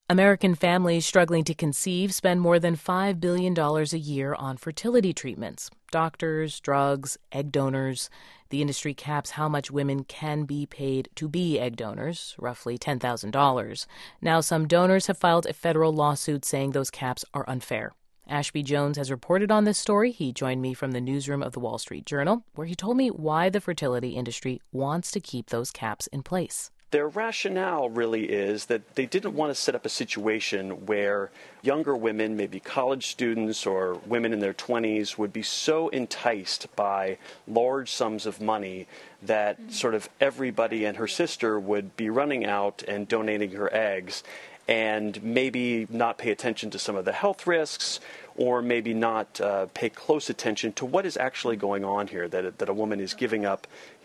American families struggling to conceive spend more than $5 billion a year on fertility treatments. Doctors, drugs, egg donors. The industry caps how much women can be paid to be egg donors, roughly $10,000. Now, some donors have filed a federal lawsuit saying those caps are unfair. Ashby Jones has reported on this story. He joined me from the newsroom of the Wall Street Journal, where he told me why the fertility industry wants to keep those caps in place. Their rationale really is that they didn't want to set up a situation where younger women, maybe college students or women in their 20s, would be so enticed by large sums of money that sort of everybody and her sister would be running out and donating her eggs and maybe not pay attention to some of the health risks, or maybe not pay close attention to what is actually going on here, that a woman is giving up,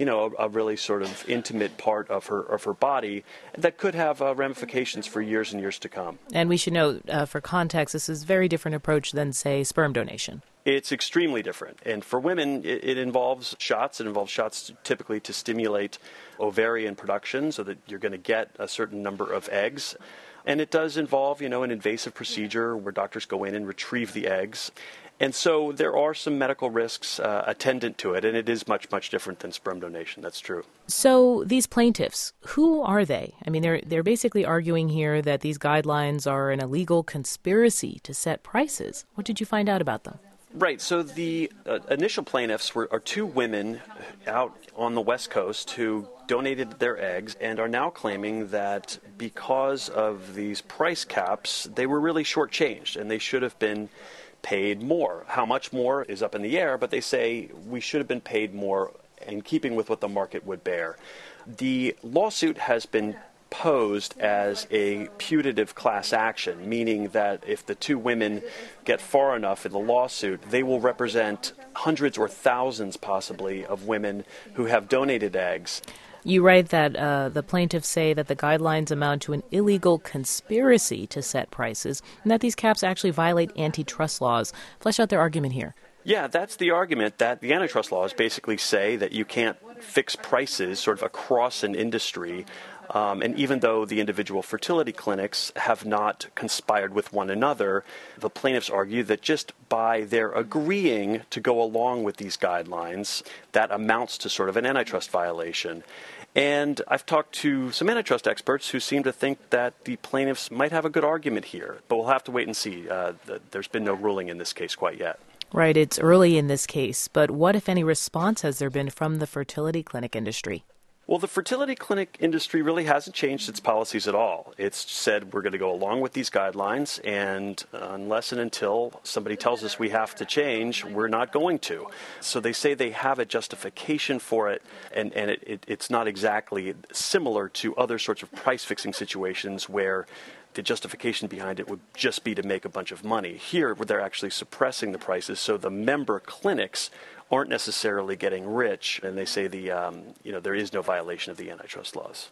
a really sort of intimate part of her body that could have ramifications for years and years to come. And we should note, for context, this is a very different approach than, say, sperm donation. It's extremely different. And for women, it involves shots. It involves shots typically to stimulate ovarian production so that you're going to get a certain number of eggs. And it does involve, an invasive procedure where doctors go in and retrieve the eggs. And so there are some medical risks attendant to it, and it is much, much different than sperm donation. That's true. So these plaintiffs, who are they? I mean, they're basically arguing here that these guidelines are an illegal conspiracy to set prices. What did you find out about them? Right. So the initial plaintiffs are two women out on the West Coast who donated their eggs and are now claiming that because of these price caps, they were really shortchanged and they should have been paid more. How much more is up in the air, but they say we should have been paid more in keeping with what the market would bear. The lawsuit has been posed as a putative class action, meaning that if the two women get far enough in the lawsuit, they will represent hundreds or thousands possibly of women who have donated eggs. You write that the plaintiffs say that the guidelines amount to an illegal conspiracy to set prices and that these caps actually violate antitrust laws. Flesh out their argument here. Yeah, that's the argument, that the antitrust laws basically say that you can't fix prices sort of across an industry. And even though the individual fertility clinics have not conspired with one another, the plaintiffs argue that just by their agreeing to go along with these guidelines, that amounts to sort of an antitrust violation. And I've talked to some antitrust experts who seem to think that the plaintiffs might have a good argument here, but we'll have to wait and see. There's been no ruling in this case quite yet. Right, it's early in this case, but what, if any, response has there been from the fertility clinic industry? Well, the fertility clinic industry really hasn't changed its policies at all. It's said we're going to go along with these guidelines, and unless and until somebody tells us we have to change, we're not going to. So they say they have a justification for it, and it's not exactly similar to other sorts of price-fixing situations where the justification behind it would just be to make a bunch of money. Here, they're actually suppressing the prices, so the member clinics aren't necessarily getting rich, and they say there is no violation of the antitrust laws.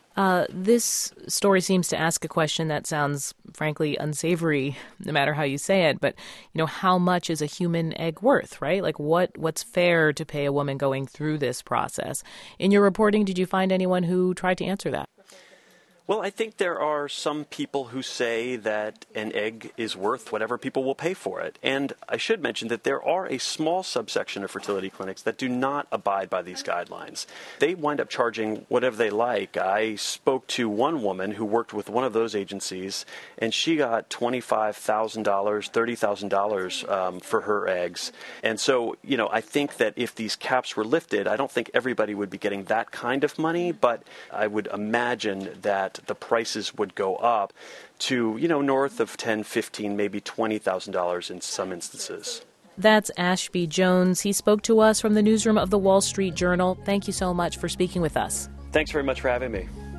This story seems to ask a question that sounds, frankly, unsavory, no matter how you say it. But how much is a human egg worth, right? Like, what's fair to pay a woman going through this process? In your reporting, did you find anyone who tried to answer that? Well, I think there are some people who say that an egg is worth whatever people will pay for it. And I should mention that there are a small subsection of fertility clinics that do not abide by these guidelines. They wind up charging whatever they like. I spoke to one woman who worked with one of those agencies, and she got $25,000, $30,000 for her eggs. And so, I think that if these caps were lifted, I don't think everybody would be getting that kind of money, but I would imagine that the prices would go up to, north of $10,000, $15,000, maybe $20,000 in some instances. That's Ashby Jones. He spoke to us from the newsroom of the Wall Street Journal. Thank you so much for speaking with us. Thanks very much for having me.